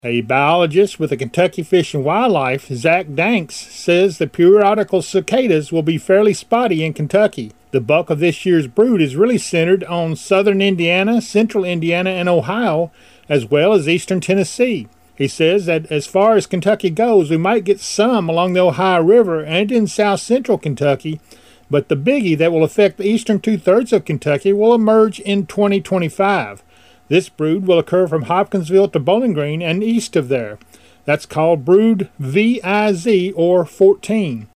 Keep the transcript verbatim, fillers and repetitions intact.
A biologist with the Kentucky Fish and Wildlife, Zach Danks, says the periodical cicadas will be fairly spotty in Kentucky. The bulk of this year's brood is really centered on southern Indiana, central Indiana, and Ohio, as well as eastern Tennessee. He says that as far as Kentucky goes, we might get some along the Ohio River and in south central Kentucky, but the biggie that will affect the eastern two-thirds of Kentucky will emerge in twenty twenty-five. This brood will occur from Hopkinsville to Bowling Green and east of there. That's called brood V I Z or fourteen.